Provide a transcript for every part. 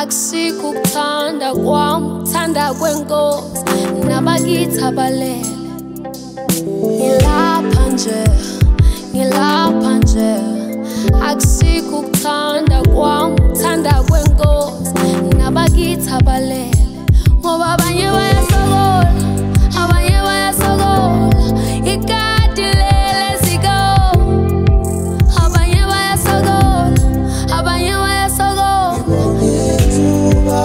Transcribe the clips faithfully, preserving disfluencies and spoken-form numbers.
Akusikho ukuthanda kwami, ukuthanda kwenkosi nabakithi abalele. Ngilapha nje, ngilapha nje. Akusikho ukuthanda kwami, ukuthanda kwenkosi nabakithi abalele. Ngoba abanye bayasokola, abanye bayasokola, ikati lele ziko. Abanye bayasokola, abanye bayasokola. Ngibongithuba,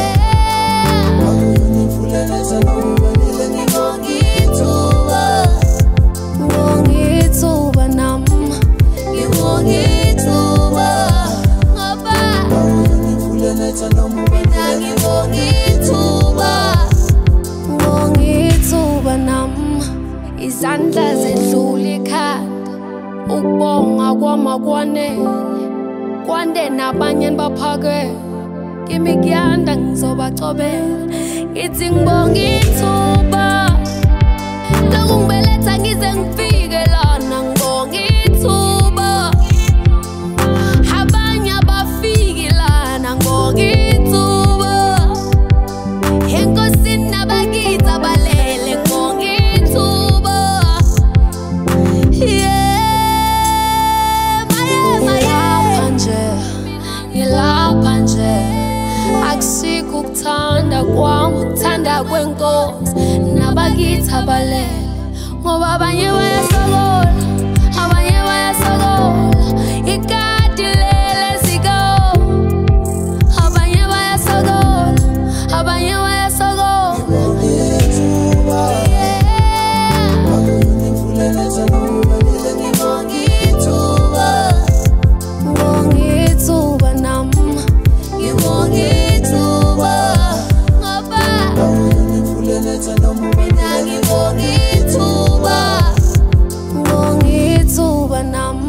akuyonifuleleza nomubonile. Ngibongithuba, ngibongithuba nami, ngibongithuba. Ngoba akuyonifuleleza nomubonile. Ngibongithuba, ngibongithuba nami. Izandla zedlula ikhanda, ukubonga kwami kwanele. Kwande nabanye baphakeme, kimi kuyanda ngizobacobela. Ngithi ngibongithuba, lokungibeletha ngize ngifike lana. Ngibongithuba, abanye abafiki lana. Ngibongithuba, enkosini nabakithi abalele. Ngibongithuba, yeah, maye maye. Ngilapha nje, ngilapha nje. Akusikho ukuthanda kwami, ukuthanda kwenkosi nabakithi abalele. Ngoba abanye bayasokola, abanye bayasokola, ikati lele ziko. Abanye bayasokola, abanye bayasokola. Ngibongithuba, akuyonifuleleza nomubonile. Ngibongithuba, ngibongithuba nami, ngibongithuba. Ngoba akuyonifuleleza nomubonile. Ngibongithuba, ngibongithuba nami.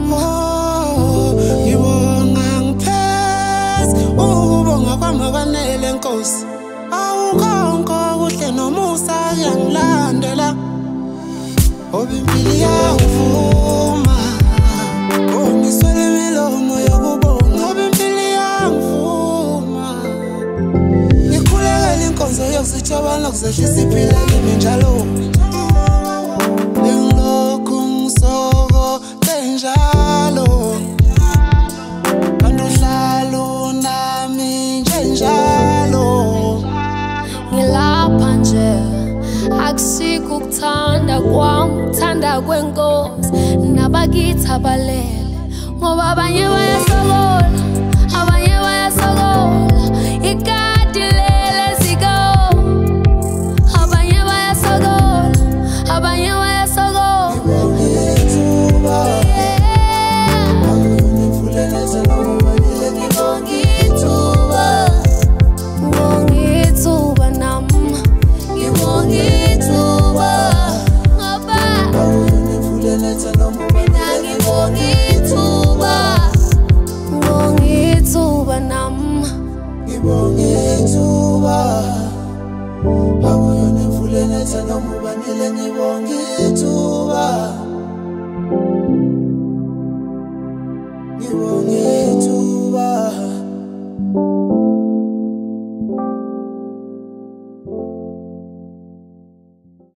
Ngibonga ngipheza ukubonga kwami kwanele Nkosi. Awukonke okuhle nomusa kuyangilandela. Ngoba impilo iyangivuma, ngiswele imilomo yokubonga. Ngoba impilo iyangivuma, ngikhulekela inkonzo yokusijabana nokuzehlisa iphila kimi njalo. Ngilokhu ngisokole njalo, kanti uhlala unami nje njalo. Ngilapha nje, akusikho ukuthanda kwami, ukuthanda kwenkosi nabakithi abalele. Ngoba abanye bayasokola, abanye bayasokola, ikati lele ziko. Abanye bayasokola, abanye bayasokola. Ngibongithuba, akuyonifuleleza nomubonile. Ngibongithuba, ngibongithuba nami, ngibongithuba. Ngoba akuyonifuleleza nomubonile. ngibongithuba, ngibongithuba nami. Ngibongithuba, akuyonifuleleza nomubonile. Ngibongithuba, ngibongithuba.